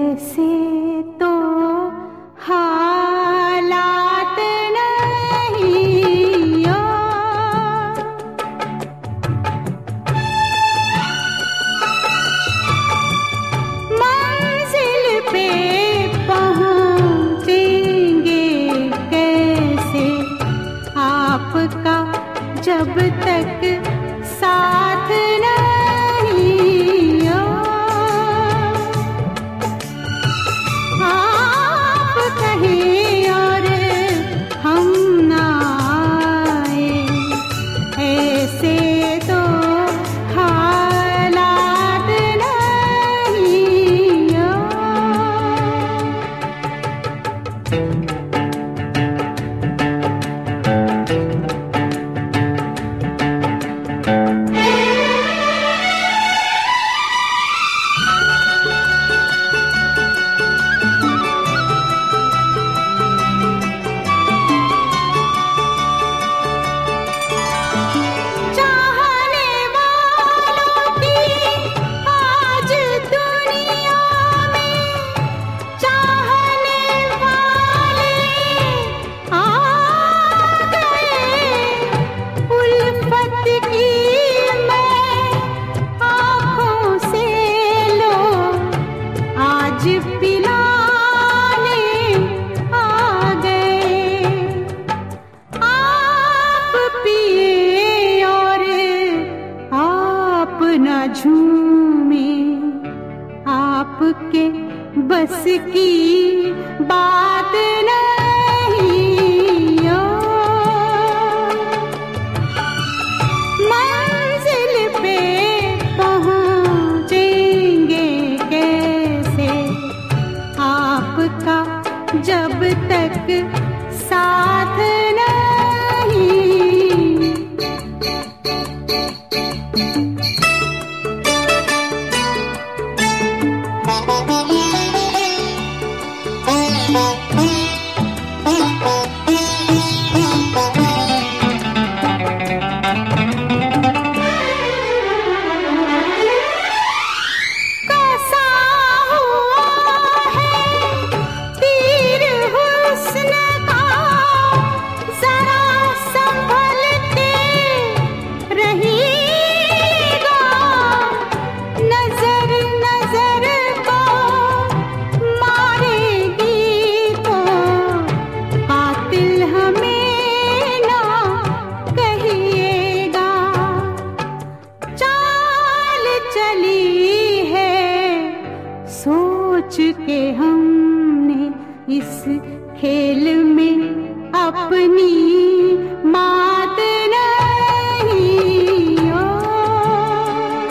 ऐसे तो हालात नहीं और मंजिल पे पहुंचेंगे कैसे आपका जब तक साथ नहीं और आप कहें और हम ना आए ऐसे तो हालात नहीं और झूमे आपके बस की बात नहीं और मंजिल पे पहुंचेंगे कैसे आपका जब तक साथ नहीं। सोच के हमने इस खेल में अपनी मात नहीं और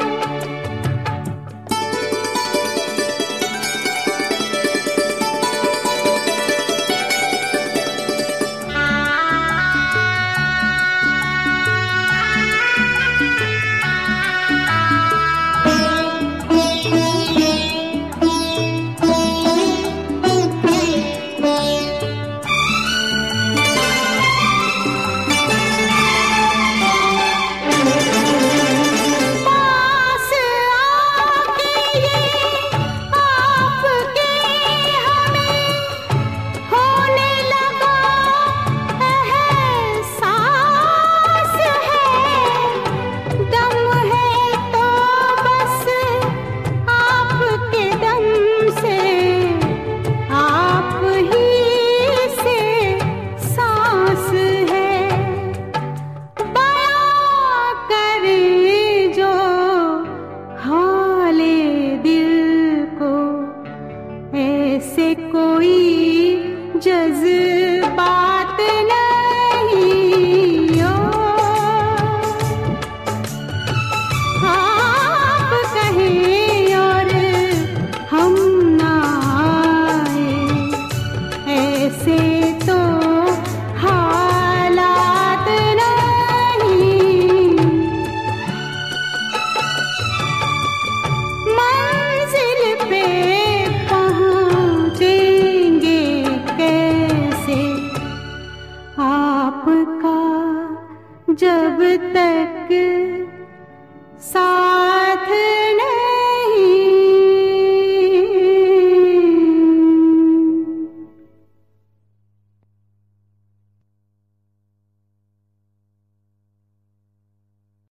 ऐसे कोई जज्बात नहीं और आप कहें और हम ना आए ऐसे तो हालात नहीं। मंजिल पे आपका जब तक साथ